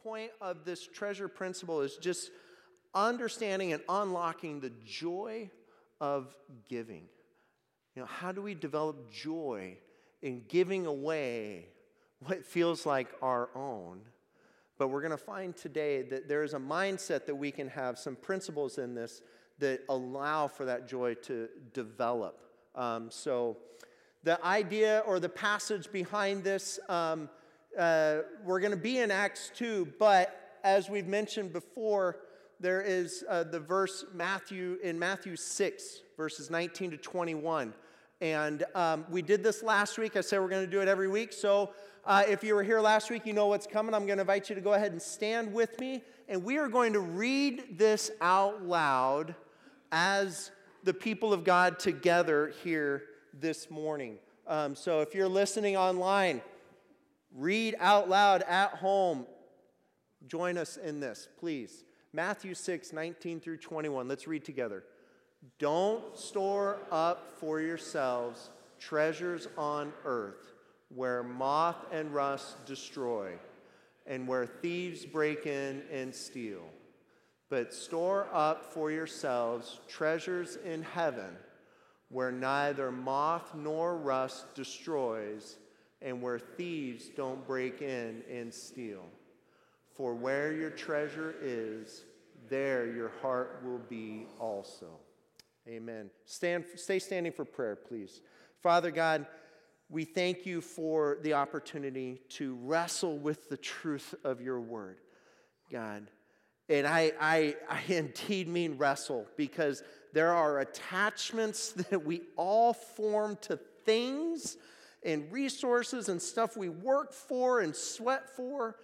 point of this treasure principle is just understanding and unlocking the joy of giving. You know, how do we develop joy in giving away what feels like our own? But we're going to find today that there is a mindset that we can have, some principles in this that allow for that joy to develop. So the idea or the passage behind this, we're going to be in Acts 2, but as we've mentioned before, there is the verse in Matthew 6, verses 19 to 21. And we did this last week. I said we're going to do it every week. So if you were here last week, you know what's coming. I'm going to invite you to go ahead and stand with me. And we are going to read this out loud as the people of God together here this morning. So if you're listening online, read out loud at home. Join us in this, please. Matthew 6, 19 through 21. Let's read together. Don't store up for yourselves treasures on earth, where moth and rust destroy, and where thieves break in and steal. But store up for yourselves treasures in heaven, where neither moth nor rust destroys, and where thieves don't break in and steal. For where your treasure is, there your heart will be also. Amen. Stay standing for prayer, please. Father God, we thank you for the opportunity to wrestle with the truth of your word, God. And I indeed mean wrestle, because there are attachments that we all form to things and resources and stuff we work for and sweat for.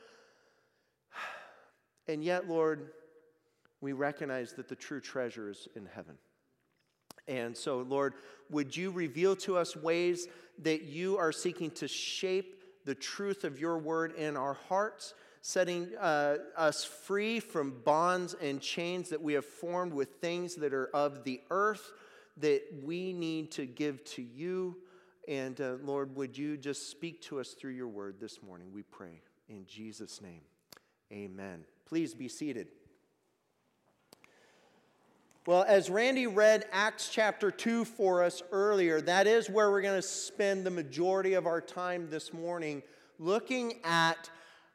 And yet, Lord, we recognize that the true treasure is in heaven. And so, Lord, would you reveal to us ways that you are seeking to shape the truth of your word in our hearts, setting us free from bonds and chains that we have formed with things that are of the earth that we need to give to you. And Lord, would you just speak to us through your word this morning, we pray. In Jesus' name, amen. Please be seated. Well, as Randy read Acts chapter 2 for us earlier, that is where we're going to spend the majority of our time this morning, looking at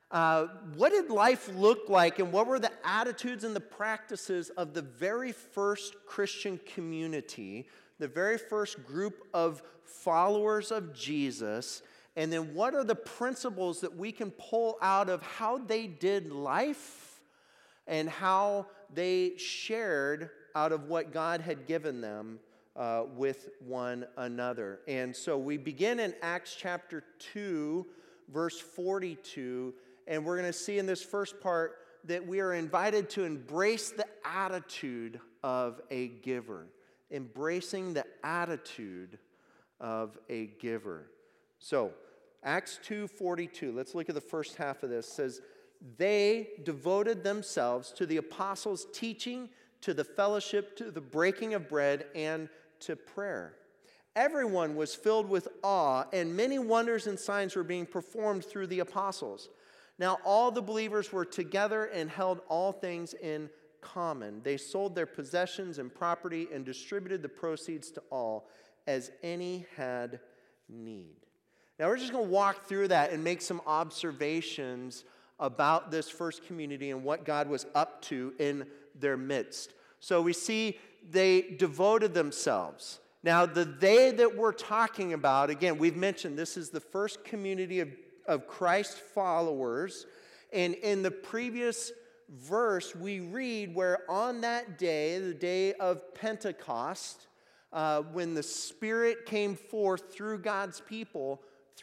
what did life look like and what were the attitudes and the practices of the very first Christian community, the very first group of followers of Jesus, and then what are the principles that we can pull out of how they did life and how they shared out of what God had given them with one another. And so we begin in Acts chapter 2, verse 42, and we're going to see in this first part that we are invited to embrace the attitude of a giver. Embracing the attitude of a giver. So, Acts 2:42, let's look at the first half of this. It says, they devoted themselves to the apostles' teaching, to the fellowship, to the breaking of bread, and to prayer. Everyone was filled with awe, and many wonders and signs were being performed through the apostles. Now all the believers were together and held all things in common. They sold their possessions and property and distributed the proceeds to all as any had need. Now we're just going to walk through that and make some observations about this first community and what God was up to in their midst. So we see they devoted themselves. Now the they that we're talking about, again, we've mentioned this is the first community of Christ followers. And in the previous verse, we read where on that day, the day of Pentecost, when the Spirit came forth through God's people,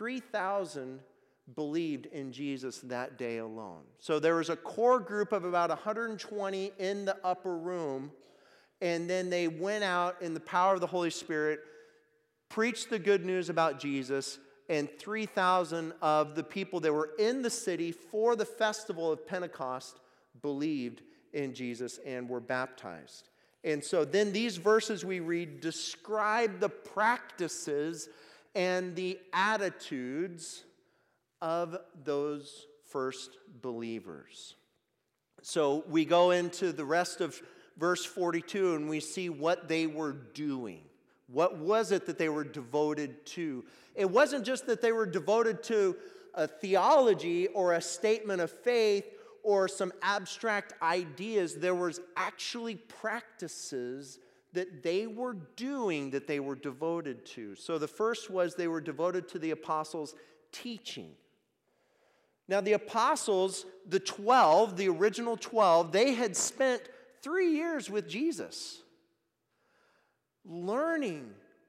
3,000 believed in Jesus that day alone. So there was a core group of about 120 in the upper room, and then they went out in the power of the Holy Spirit, preached the good news about Jesus, and 3,000 of the people that were in the city for the festival of Pentecost believed in Jesus and were baptized. And so then these verses we read describe the practices and the attitudes of those first believers. So we go into the rest of verse 42 and we see what they were doing. What was it that they were devoted to? It wasn't just that they were devoted to a theology or a statement of faith or some abstract ideas. There was actually practices that they were doing that they were devoted to. So the first was they were devoted to the apostles' teaching. Now the apostles, the 12, the original 12, they had spent 3 years with Jesus, learning,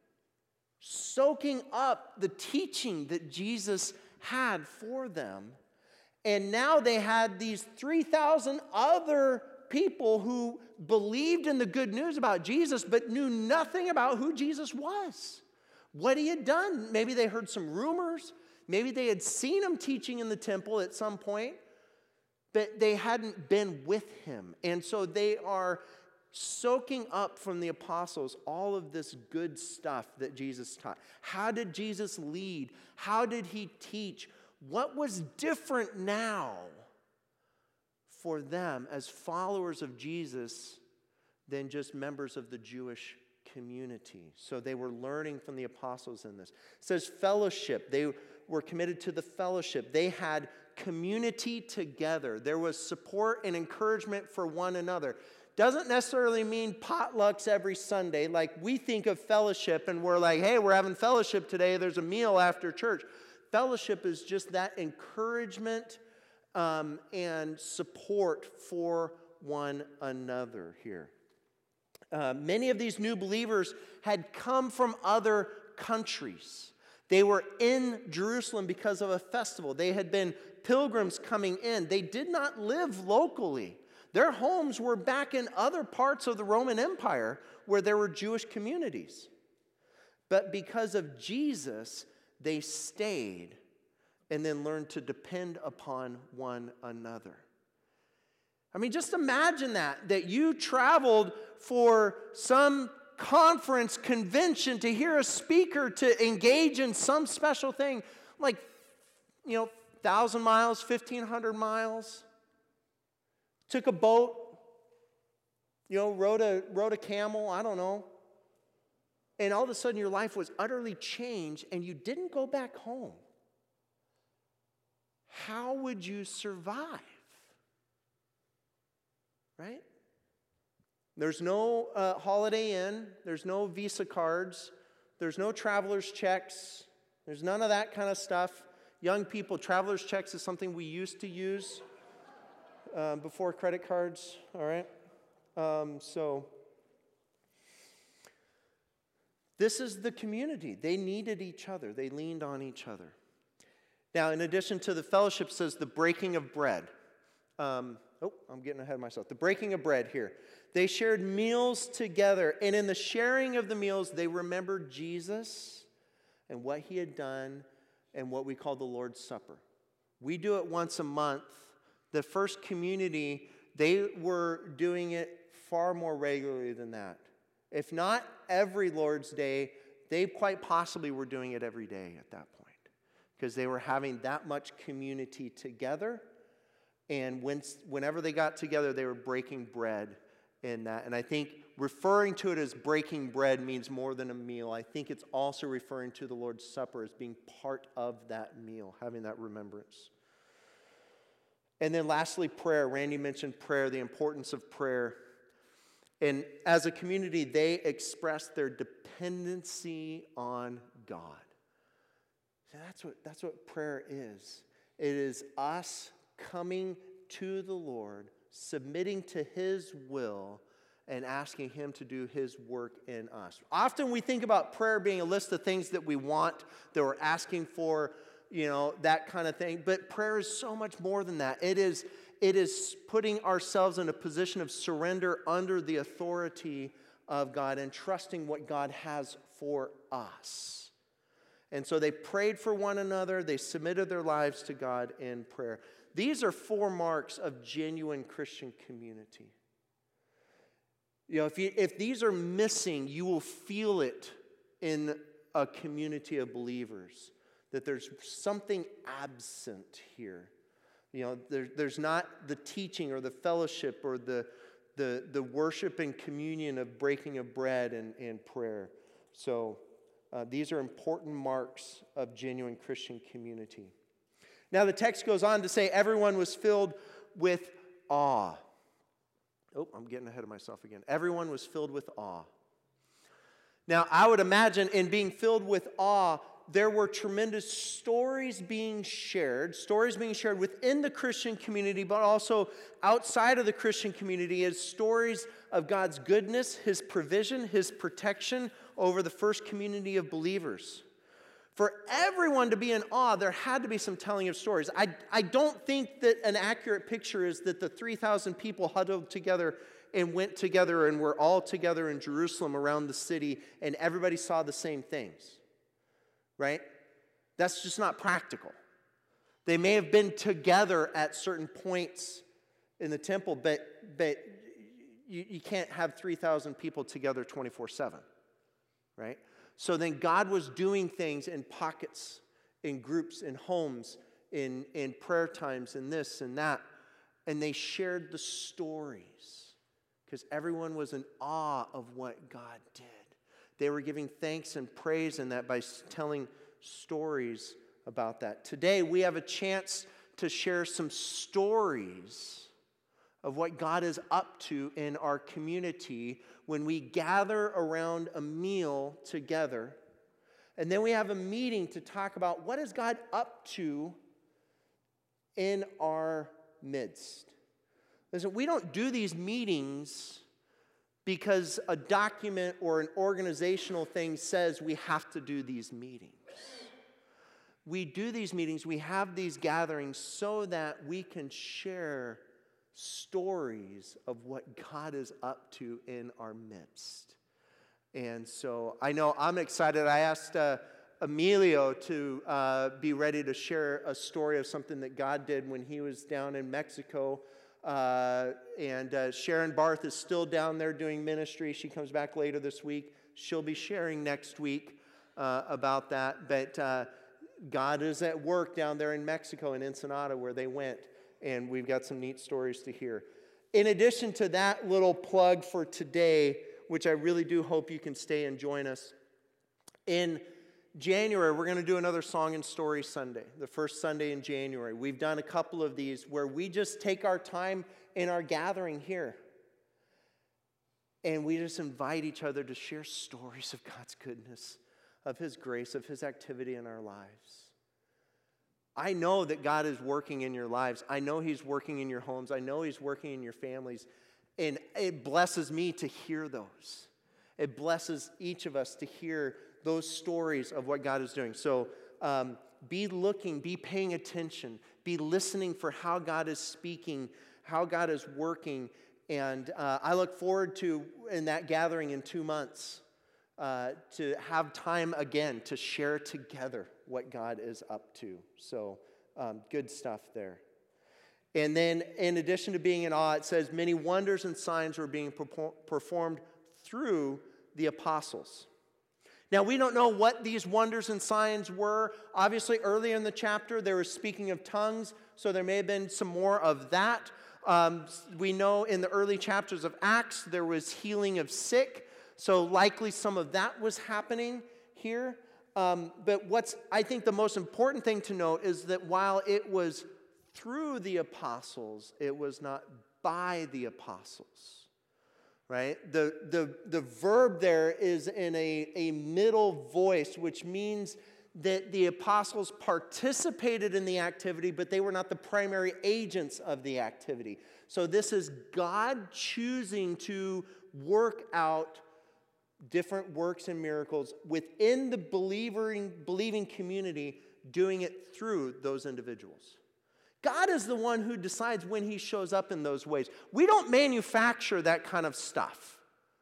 soaking up the teaching that Jesus had for them. And now they had these 3,000 other people who believed in the good news about Jesus but knew nothing about who Jesus was, what he had done. Maybe they heard some rumors. Maybe they had seen him teaching in the temple at some point, but they hadn't been with him. And so they are soaking up from the apostles all of this good stuff that Jesus taught. How did Jesus lead? How did he teach? What was different now for them as followers of Jesus than just members of the Jewish community? So they were learning from the apostles in this. It says fellowship. They were committed to the fellowship. They had community together. There was support and encouragement for one another. Doesn't necessarily mean potlucks every Sunday. Like we think of fellowship and we're like, hey, we're having fellowship today. There's a meal after church. Fellowship is just that encouragement and support for one another here. Many of these new believers had come from other countries. They were in Jerusalem because of a festival. They had been pilgrims coming in. They did not live locally. Their homes were back in other parts of the Roman Empire where there were Jewish communities. But because of Jesus, they stayed and then learned to depend upon one another. I mean, just imagine that you traveled for some conference, convention, to hear a speaker, to engage in some special thing, like, 1,000 miles, 1,500 miles. Took a boat, rode a camel, I don't know. And all of a sudden your life was utterly changed and you didn't go back home. How would you survive? Right? There's no Holiday Inn. There's no Visa cards. There's no traveler's checks. There's none of that kind of stuff. Young people, traveler's checks is something we used to use before credit cards, all right? So this is the community. They needed each other. They leaned on each other. Now, in addition to the fellowship, says the breaking of bread. I'm getting ahead of myself. The breaking of bread here. They shared meals together, and in the sharing of the meals, they remembered Jesus and what he had done and what we call the Lord's Supper. We do it once a month. The first community, they were doing it far more regularly than that. If not every Lord's Day, they quite possibly were doing it every day at that point because they were having that much community together. And whenever they got together, they were breaking bread in that. And I think referring to it as breaking bread means more than a meal. I think it's also referring to the Lord's Supper as being part of that meal, having that remembrance. And then lastly, prayer. Randy mentioned prayer, the importance of prayer. And as a community, they expressed their dependency on God. So that's what prayer is. It is us coming to the Lord, submitting to his will, and asking him to do his work in us. Often we think about prayer being a list of things that we want, that we're asking for, that kind of thing. But prayer is so much more than that. It is putting ourselves in a position of surrender under the authority of God and trusting what God has for us. And so they prayed for one another. They submitted their lives to God in prayer. These are 4 marks of genuine Christian community. If these are missing, you will feel it in a community of believers, that there's something absent here. There's not the teaching or the fellowship or the worship and communion of breaking of bread and prayer. So these are important marks of genuine Christian community. Now the text goes on to say everyone was filled with awe. Oh, I'm getting ahead of myself again. Everyone was filled with awe. Now I would imagine in being filled with awe, there were tremendous stories being shared within the Christian community, but also outside of the Christian community as stories of God's goodness, His provision, His protection over the first community of believers. For everyone to be in awe, there had to be some telling of stories. I don't think that an accurate picture is that the 3,000 people huddled together and went together and were all together in Jerusalem around the city and everybody saw the same things. Right? That's just not practical. They may have been together at certain points in the temple, but you can't have 3,000 people together 24/7, right? So then God was doing things in pockets, in groups, in homes, in prayer times, and this and that, and they shared the stories because everyone was in awe of what God did. They were giving thanks and praise in that by telling stories about that. Today, we have a chance to share some stories of what God is up to in our community when we gather around a meal together. And then we have a meeting to talk about what is God up to in our midst. Listen, we don't do these meetings because a document or an organizational thing says we have to do these meetings. We do these meetings, we have these gatherings so that we can share stories of what God is up to in our midst. And so I know I'm excited. I asked Emilio to be ready to share a story of something that God did when he was down in Mexico. And Sharon Barth is still down there doing ministry. She comes back later this week. She'll be sharing next week about that. But God is at work down there in Mexico, in Ensenada, where they went. And we've got some neat stories to hear. In addition to that little plug for today, which I really do hope you can stay and join us, in January, we're going to do another Song and Story Sunday, the first Sunday in January. We've done a couple of these where we just take our time in our gathering here and we just invite each other to share stories of God's goodness, of His grace, of His activity in our lives. I know that God is working in your lives. I know He's working in your homes. I know He's working in your families. And it blesses me to hear those. It blesses each of us to hear those stories of what God is doing. So be looking, be paying attention, be listening for how God is speaking, how God is working. And I look forward to, in that gathering in 2 months, to have time again to share together what God is up to. So good stuff there. And then in addition to being in awe, it says many wonders and signs were being performed through the apostles. Now, we don't know what these wonders and signs were. Obviously, earlier in the chapter, they were speaking of tongues, so there may have been some more of that. We know in the early chapters of Acts, there was healing of sick, so likely some of that was happening here. But what's, I think, the most important thing to note is that while it was through the apostles, it was not by the apostles. Right? The verb there is in a middle voice, which means that the apostles participated in the activity, but they were not the primary agents of the activity. So this is God choosing to work out different works and miracles within the believing community, doing it through those individuals. God is the one who decides when He shows up in those ways. We don't manufacture that kind of stuff.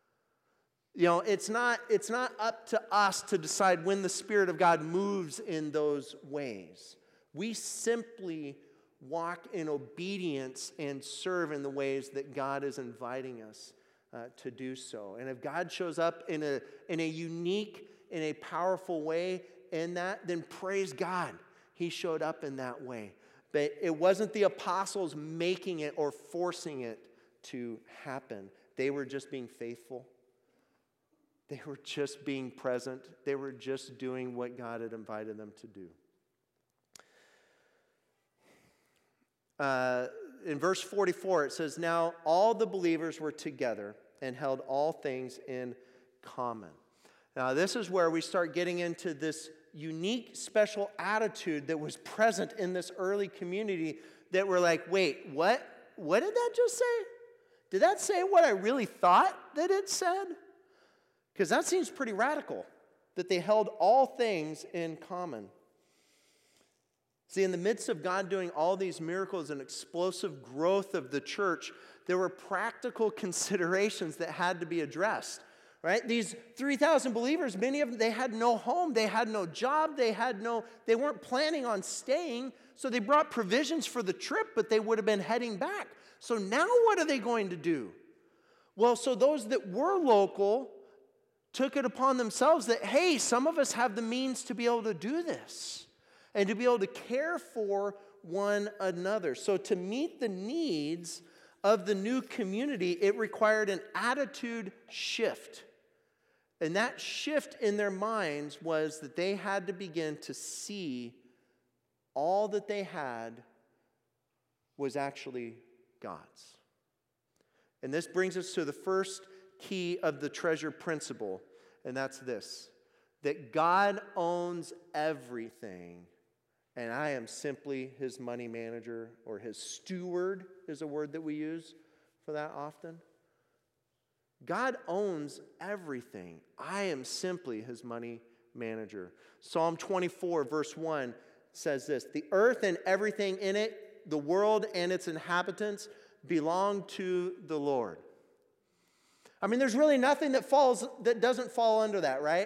You know, it's not up to us to decide when the Spirit of God moves in those ways. We simply walk in obedience and serve in the ways that God is inviting us to do so. And if God shows up in a unique, in a powerful way in that, then praise God. He showed up in that way. But it wasn't the apostles making it or forcing it to happen. They were just being faithful. They were just being present. They were just doing what God had invited them to do. In verse 44, it says, "Now all the believers were together and held all things in common." Now this is where we start getting into this unique, special attitude that was present in this early community that we're like, wait, what? What did that just say? Did that say what I really thought that it said? Because that seems pretty radical, that they held all things in common. See, in the midst of God doing all these miracles and explosive growth of the church, there were practical considerations that had to be addressed, right? These 3,000 believers, many of them, they had no home, they had no job, they weren't planning on staying, so they brought provisions for the trip, but they would have been heading back. So now what are they going to do? Well, so those that were local took it upon themselves that, hey, some of us have the means to be able to do this and to be able to care for one another. So to meet the needs of the new community, it required an attitude shift. And that shift in their minds was that they had to begin to see all that they had was actually God's. And this brings us to the first key of the treasure principle, and that's this: that God owns everything, and I am simply his money manager, or his steward is a word that we use for that often. God owns everything. I am simply his money manager. Psalm 24, verse 1 says this: "The earth and everything in it, the world and its inhabitants, belong to the Lord." I mean, there's really nothing that doesn't fall under that, right?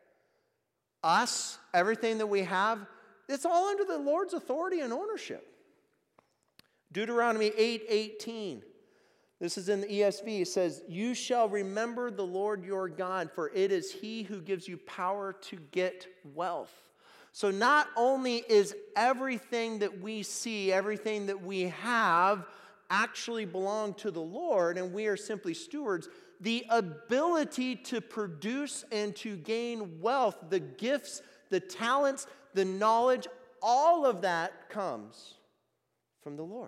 Us, everything that we have, it's all under the Lord's authority and ownership. Deuteronomy 8:18. This is in the ESV. It says, "You shall remember the Lord your God, for it is he who gives you power to get wealth." So not only is everything that we see, everything that we have, actually belong to the Lord, and we are simply stewards, the ability to produce and to gain wealth, the gifts, the talents, the knowledge, all of that comes from the Lord.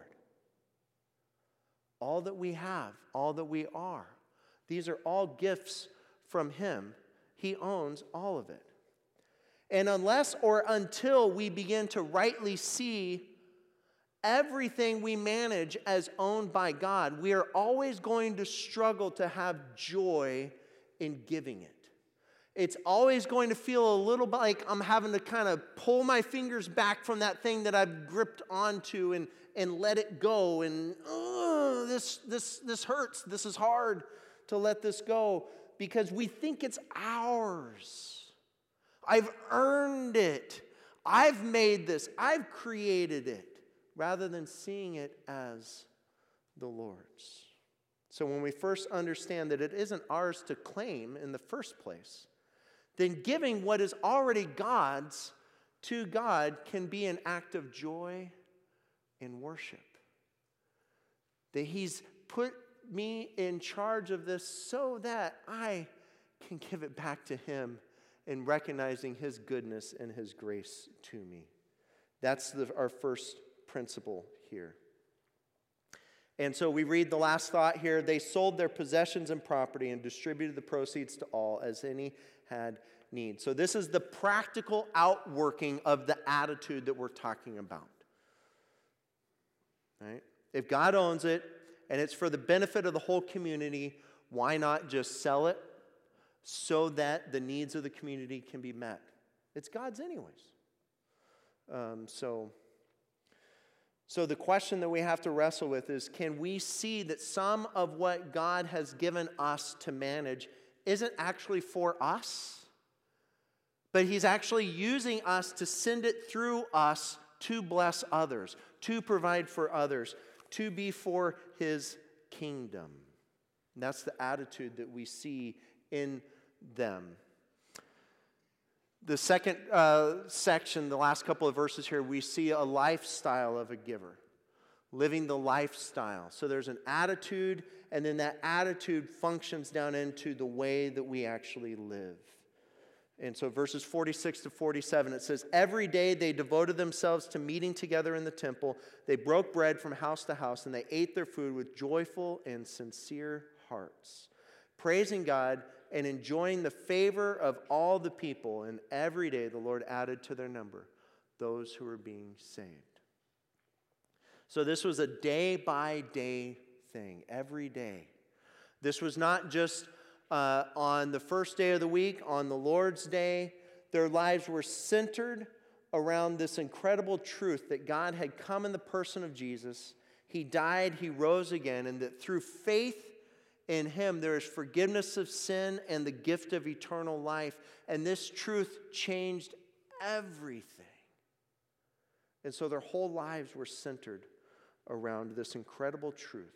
All that we have, all that we are, these are all gifts from him. He owns all of it. And unless or until we begin to rightly see everything we manage as owned by God, we are always going to struggle to have joy in giving it. It's always going to feel a little bit like I'm having to kind of pull my fingers back from that thing that I've gripped onto and let it go. And this hurts. This is hard to let this go because we think it's ours. I've earned it. I've made this. I've created it, rather than seeing it as the Lord's. So when we first understand that it isn't ours to claim in the first place, then giving what is already God's to God can be an act of joy and worship. That he's put me in charge of this so that I can give it back to him in recognizing his goodness and his grace to me. That's our first principle here. And so we read the last thought here. They sold their possessions and property and distributed the proceeds to all as any had need. So this is the practical outworking of the attitude that we're talking about. Right? If God owns it and it's for the benefit of the whole community, why not just sell it so that the needs of the community can be met? It's God's anyways. So the question that we have to wrestle with is, can we see that some of what God has given us to manage isn't actually for us, but he's actually using us to send it through us to bless others, to provide for others, to be for his kingdom? And that's the attitude that we see in them. The second section, the last couple of verses here, we see a lifestyle of a giver, living the lifestyle. So there's an attitude, and then that attitude functions down into the way that we actually live. And so verses 46 to 47, it says, every day they devoted themselves to meeting together in the temple. They broke bread from house to house, and they ate their food with joyful and sincere hearts, praising God and enjoying the favor of all the people. And every day the Lord added to their number those who were being saved. So this was a day-by-day thing, every day. This was not just on the first day of the week, on the Lord's day. Their lives were centered around this incredible truth that God had come in the person of Jesus. He died, he rose again, and that through faith in him there is forgiveness of sin and the gift of eternal life. And this truth changed everything. And so their whole lives were centered around this incredible truth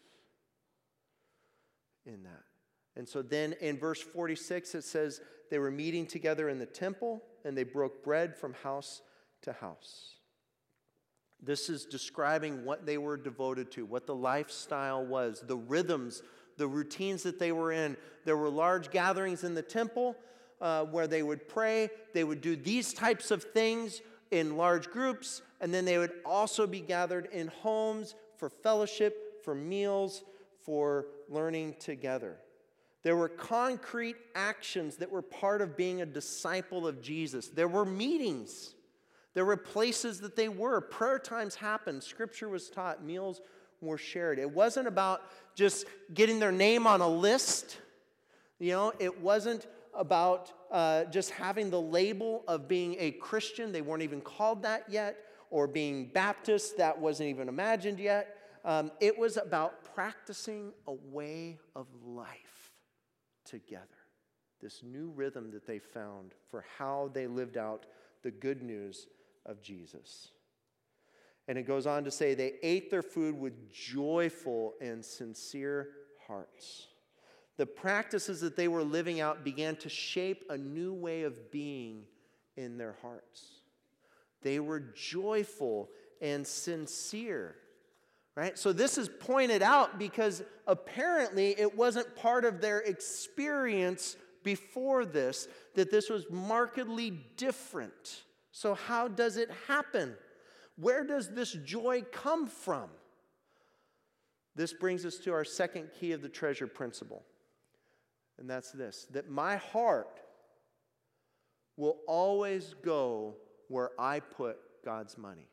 in that. And so then in verse 46 it says they were meeting together in the temple and they broke bread from house to house. This is describing what they were devoted to, what the lifestyle was, the rhythms, the routines that they were in. There were large gatherings in the temple where they would pray. They would do these types of things in large groups, and then they would also be gathered in homes for fellowship, for meals, for learning together. There were concrete actions that were part of being a disciple of Jesus. There were meetings. There were places that they were. Prayer times happened. Scripture was taught. Meals were shared. It wasn't about just getting their name on a list. It wasn't about just having the label of being a Christian. They weren't even called that yet. Or being Baptist. That wasn't even imagined yet. It was about practicing a way of life together. This new rhythm that they found for how they lived out the good news of Jesus. And it goes on to say they ate their food with joyful and sincere hearts. The practices that they were living out began to shape a new way of being in their hearts. They were joyful and sincere. Right? So this is pointed out because apparently it wasn't part of their experience before this, that this was markedly different. So how does it happen? Where does this joy come from? This brings us to our second key of the treasure principle. And that's this, that my heart will always go where I put God's money.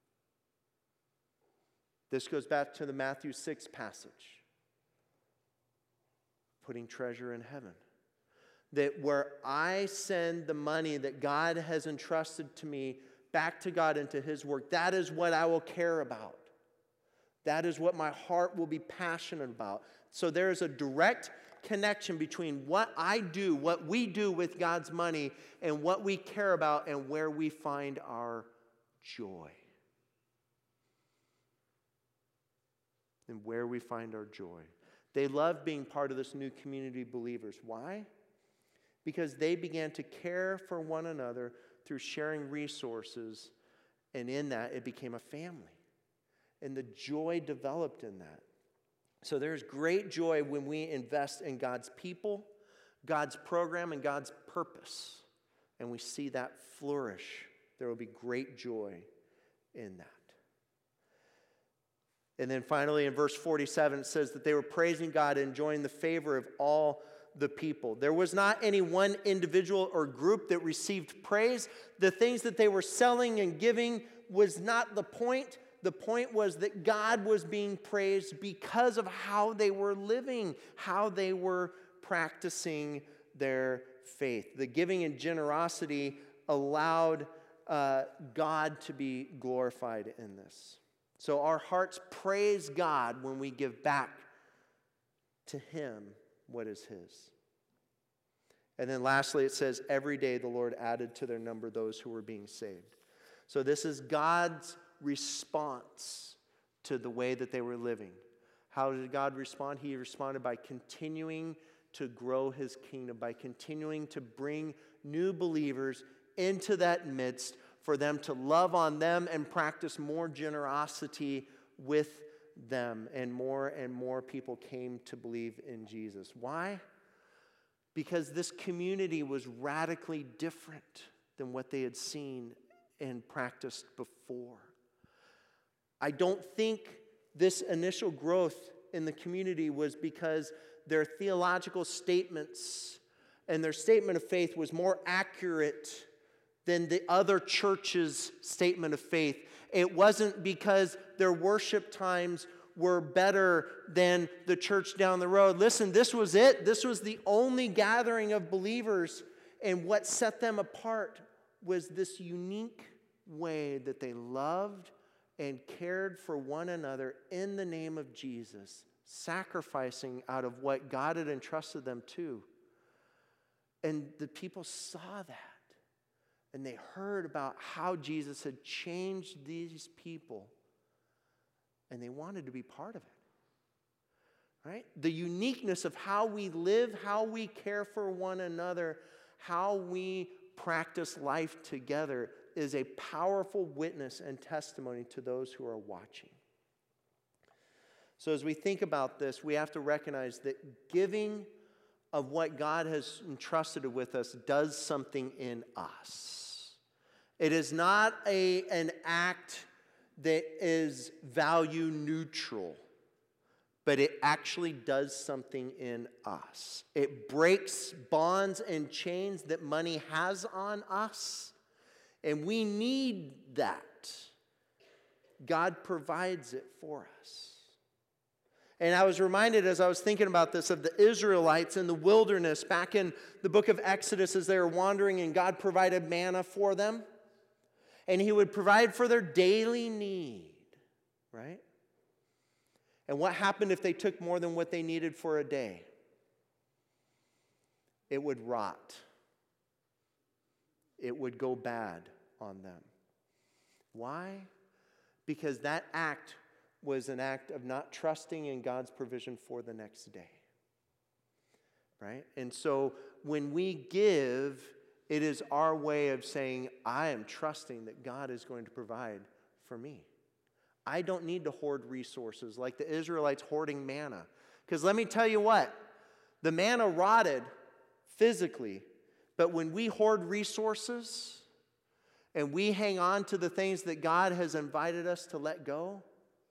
This goes back to the Matthew 6 passage. Putting treasure in heaven. That where I send the money that God has entrusted to me back to God into his work, that is what I will care about. That is what my heart will be passionate about. So there is a direct connection between what I do, what we do with God's money, and what we care about and where we find our joy. And where we find our joy. They loved being part of this new community of believers. Why? Because they began to care for one another through sharing resources, and in that it became a family. And the joy developed in that. So there's great joy when we invest in God's people, God's program, and God's purpose. And we see that flourish. There will be great joy in that. And then finally in verse 47, it says that they were praising God and enjoying the favor of all the people. There was not any one individual or group that received praise. The things that they were selling and giving was not the point. The point was that God was being praised because of how they were living, how they were practicing their faith. The giving and generosity allowed God to be glorified in this. So our hearts praise God when we give back to him what is his. And then lastly, it says, every day the Lord added to their number those who were being saved. So this is God's response to the way that they were living. How did God respond? He responded by continuing to grow his kingdom, by continuing to bring new believers into that midst for them to love on them and practice more generosity with them. And more people came to believe in Jesus. Why? Because this community was radically different than what they had seen and practiced before. I don't think this initial growth in the community was because their theological statements and their statement of faith was more accurate than the other church's statement of faith. It wasn't because their worship times were better than the church down the road. Listen, this was it. This was the only gathering of believers, and what set them apart was this unique way that they loved and cared for one another in the name of Jesus, sacrificing out of what God had entrusted them to. And the people saw that, and they heard about how Jesus had changed these people, and they wanted to be part of it. Right? The uniqueness of how we live, how we care for one another, how we practice life together is a powerful witness and testimony to those who are watching. So as we think about this, we have to recognize that giving of what God has entrusted with us does something in us. It is not an act that is value neutral, but it actually does something in us. It breaks bonds and chains that money has on us, and we need that. God provides it for us. And I was reminded as I was thinking about this of the Israelites in the wilderness back in the book of Exodus as they were wandering, and God provided manna for them. And He would provide for their daily need, right? And what happened if they took more than what they needed for a day? It would rot. It would go bad on them. Why? Because that act was an act of not trusting in God's provision for the next day. Right? And so when we give, it is our way of saying, I am trusting that God is going to provide for me. I don't need to hoard resources like the Israelites hoarding manna. Because let me tell you what, the manna rotted physically, but when we hoard resources and we hang on to the things that God has invited us to let go,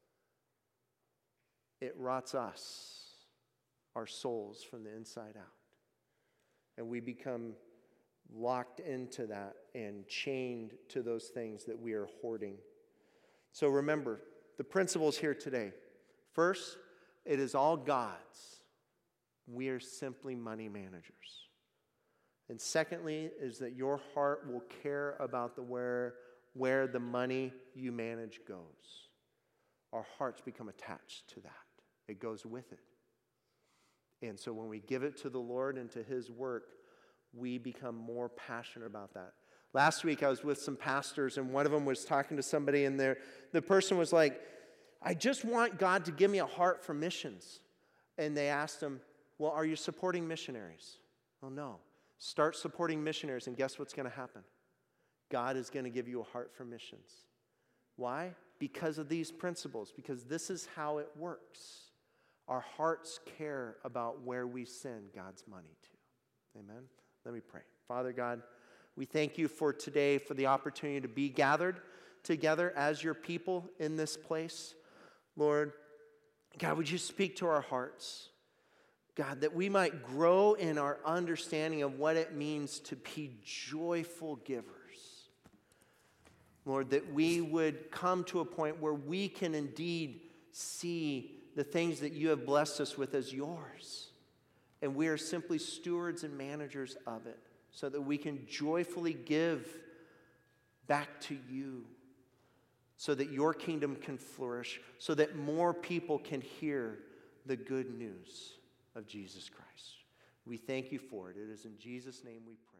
it rots us, our souls from the inside out. And we become locked into that and chained to those things that we are hoarding. So remember, the principles here today. First, it is all God's. We are simply money managers. And secondly, is that your heart will care about where the money you manage goes. Our hearts become attached to that. It goes with it. And so when we give it to the Lord and to His work, we become more passionate about that. Last week I was with some pastors, and one of them was talking to somebody, and the person was like, I just want God to give me a heart for missions. And they asked him, well, are you supporting missionaries? Well, no. Start supporting missionaries, and guess what's going to happen? God is going to give you a heart for missions. Why? Because of these principles, because this is how it works. Our hearts care about where we send God's money to. Amen? Let me pray. Father God, we thank you for today, for the opportunity to be gathered together as your people in this place. Lord, God, would you speak to our hearts? God, that we might grow in our understanding of what it means to be joyful givers. Lord, that we would come to a point where we can indeed see the things that you have blessed us with as yours. And we are simply stewards and managers of it so that we can joyfully give back to you so that your kingdom can flourish, so that more people can hear the good news of Jesus Christ. We thank you for it. It is in Jesus' name we pray.